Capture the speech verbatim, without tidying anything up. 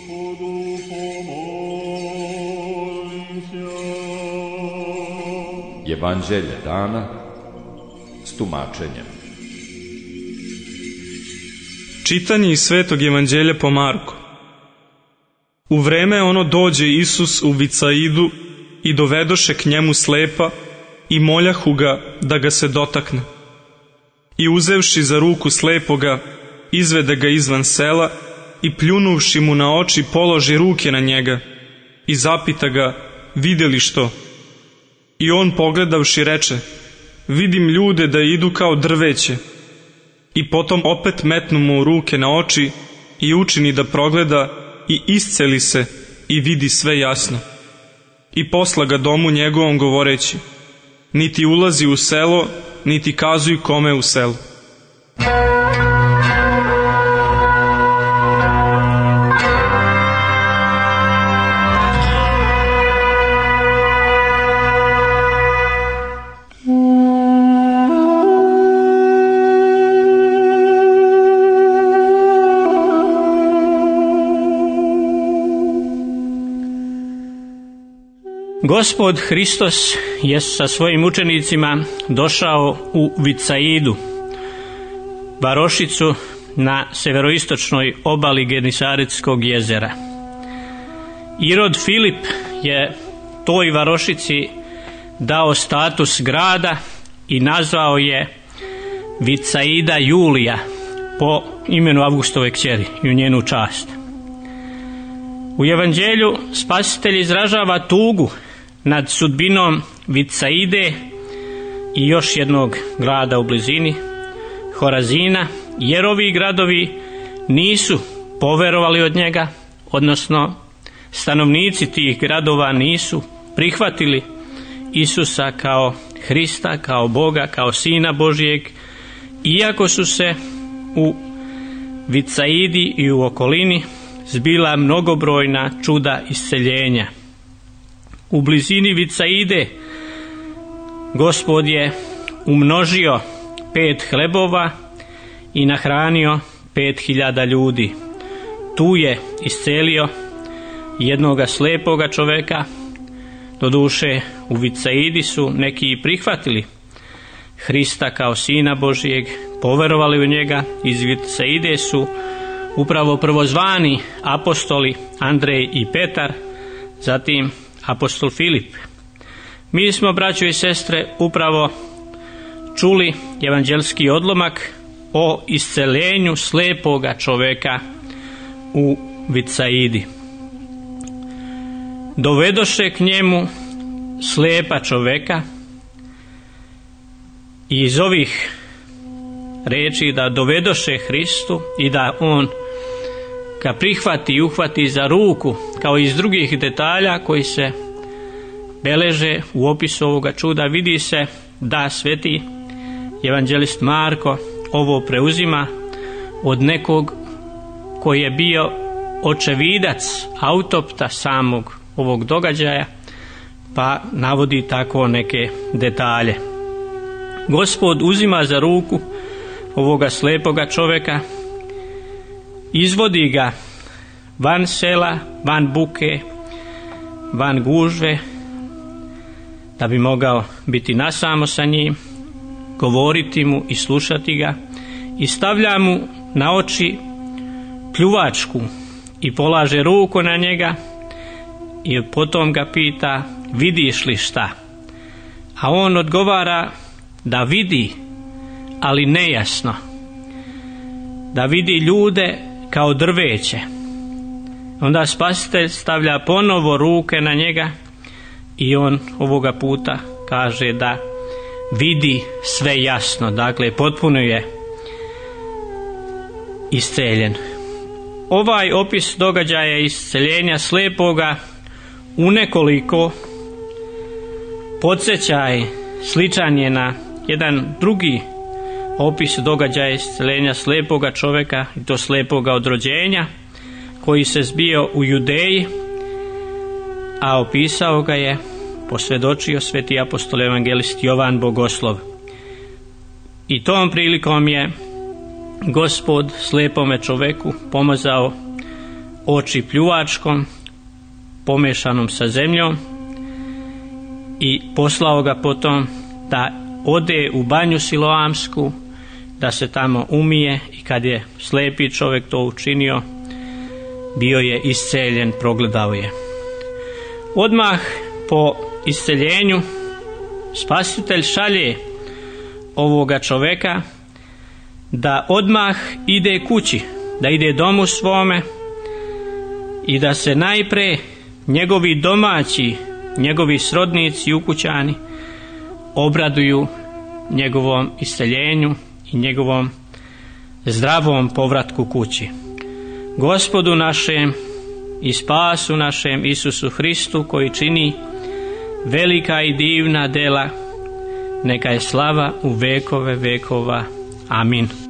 Evanđelje dana s tumačenjem. Čitanje iz Svetog Evanđelja po Marku. U vreme ono dođe Isus u Vicaidu i dovedoše k njemu slepa i moljahu ga da ga se dotakne. I uzevši za ruku slepoga, izvede ga izvan sela i pljunuvši mu na oči položi ruke na njega i zapita ga, vide li što? I on pogledavši reče, vidim ljude da idu kao drveće. I potom opet metnu mu ruke na oči i učini da progleda i isceli se i vidi sve jasno. I posla ga domu njegovom govoreći, niti ulazi u selo, niti kazuj kome u selu. Gospod Hristos je sa svojim učenicima došao u Vicaidu, varošicu na severoistočnoj obali Genisaretskog jezera. Irod Filip je toj varošici dao status grada i nazvao je Vicaida Julija po imenu Avgustove kćeri i u njenu čast. U Evanđelju Spasitelj izražava tugu nad sudbinom Vicaide i još jednog grada u blizini, Horazina, jer ovi gradovi nisu poverovali od njega, odnosno stanovnici tih gradova nisu prihvatili Isusa kao Hrista, kao Boga, kao Sina Božijeg, iako su se u Vicaidi i u okolini zbila mnogobrojna čuda isceljenja. U blizini Vicaide Gospod je umnožio pet hlebova i nahranio pet hiljada ljudi. Tu je iscelio jednoga slepoga čoveka. Doduše u Vicaidi su neki i prihvatili Hrista kao Sina Božijeg, poverovali u njega. Iz Vicaide su upravo prvozvani apostoli Andrej i Petar, zatim apostol Filip. Mi smo, braćo i sestre, upravo čuli evanđelski odlomak o iscelenju slepoga čoveka u Vicaidi. Dovedoše k njemu slepa čoveka i iz ovih reči da dovedoše Hristu i da on ga prihvati i uhvati za ruku, kao i iz drugih detalja koji se beleže u opisu ovoga čuda, vidi se da sveti evanđelist Marko ovo preuzima od nekog koji je bio očevidac, autopta samog ovog događaja, pa navodi tako neke detalje. Gospod uzima za ruku ovoga slepoga čoveka, izvodi ga van sela, van buke, van gužve, da bi mogao biti nasamo sa njim, govoriti mu i slušati ga, i stavlja mu na oči pljuvačku i polaže ruku na njega i potom ga pita, vidiš li šta? A on odgovara da vidi, ali nejasno, da vidi ljude kao drveće. Onda Spasitelj stavlja ponovo ruke na njega i on ovoga puta kaže da vidi sve jasno, dakle potpuno je isceljen. Ovaj opis događaja isceljenja slepoga unekoliko podsjećaj, sličan je na jedan drugi opis događaja isceljenja slepoga čovjeka, i to slepoga od rođenja, koji se zbio u Judeji, a opisao ga je, posvjedočio sveti apostol evangelist Jovan Bogoslov. I tom prilikom je Gospod slepome čoveku pomazao oči pljuvačkom pomešanom sa zemljom i poslao ga potom da ode u banju Siloamsku, da se tamo umije, i kad je slijepi čovjek to učinio, bio je isceljen, progledao je. Odmah po isceljenju Spasitelj šalje ovoga čovjeka da odmah ide kući, da ide domu svome i da se najprije njegovi domaći, njegovi srodnici i ukućani obraduju njegovom isceljenju i njegovom zdravom povratku kući. Gospodu našem i spasu našem Isusu Hristu, koji čini velika i divna dela, neka je slava u vekove vekova. Amin.